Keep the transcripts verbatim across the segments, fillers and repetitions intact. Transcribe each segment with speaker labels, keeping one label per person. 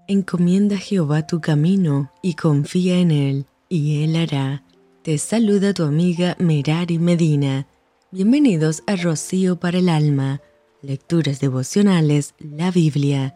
Speaker 1: Encomienda a Jehová tu camino y confía en Él, y Él hará. Te saluda tu amiga Merari Medina. Bienvenidos a Rocío para el Alma, Lecturas Devocionales, la Biblia.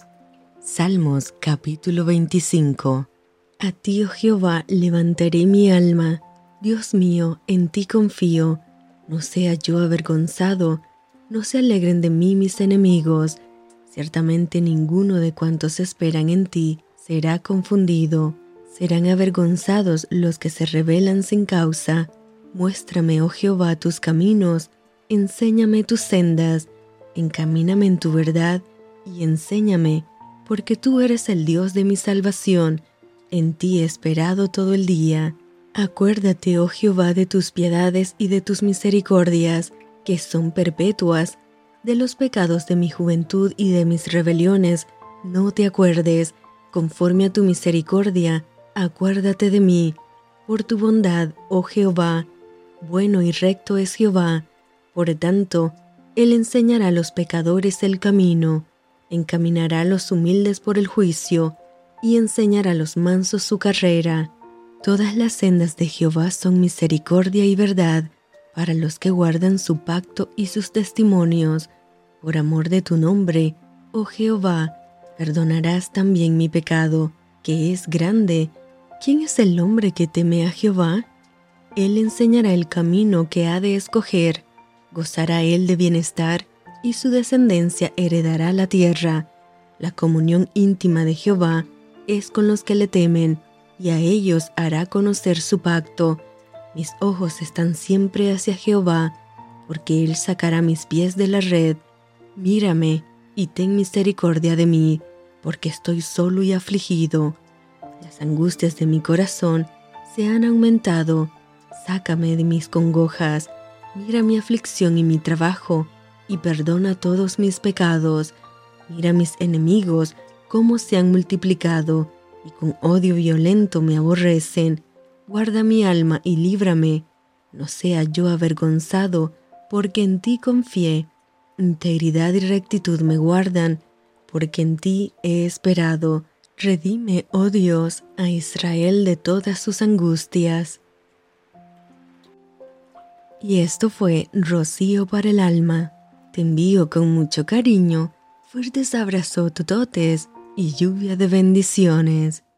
Speaker 1: Salmos capítulo veinticinco. A ti, oh Jehová, levantaré mi alma. Dios mío, en ti confío. No sea yo avergonzado, no se alegren de mí mis enemigos. Ciertamente ninguno de cuantos esperan en ti será confundido. Serán avergonzados los que se rebelan sin causa. Muéstrame, oh Jehová, tus caminos, enséñame tus sendas, encamíname en tu verdad y enséñame, porque tú eres el Dios de mi salvación. En ti he esperado todo el día. Acuérdate, oh Jehová, de tus piedades y de tus misericordias, que son perpetuas. De los pecados de mi juventud y de mis rebeliones, no te acuerdes. Conforme a tu misericordia, acuérdate de mí. Por tu bondad, oh Jehová, bueno y recto es Jehová. Por tanto, Él enseñará a los pecadores el camino, encaminará a los humildes por el juicio, y enseñará a los mansos su carrera. Todas las sendas de Jehová son misericordia y verdad, para los que guardan su pacto y sus testimonios. Por amor de tu nombre, oh Jehová, perdonarás también mi pecado, que es grande. ¿Quién es el hombre que teme a Jehová? Él enseñará el camino que ha de escoger, gozará él de bienestar, y su descendencia heredará la tierra. La comunión íntima de Jehová es con los que le temen, y a ellos hará conocer su pacto. Mis ojos están siempre hacia Jehová, porque Él sacará mis pies de la red. Mírame y ten misericordia de mí, porque estoy solo y afligido. Las angustias de mi corazón se han aumentado. Sácame de mis congojas. Mira mi aflicción y mi trabajo, y perdona todos mis pecados. Mira mis enemigos, cómo se han multiplicado, y con odio violento me aborrecen. Guarda mi alma y líbrame, no sea yo avergonzado, porque en ti confié. Integridad y rectitud me guardan, porque en ti he esperado. Redime, oh Dios, a Israel de todas sus angustias. Y esto fue Rocío para el Alma. Te envío con mucho cariño, fuertes abrazos tototes y lluvia de bendiciones.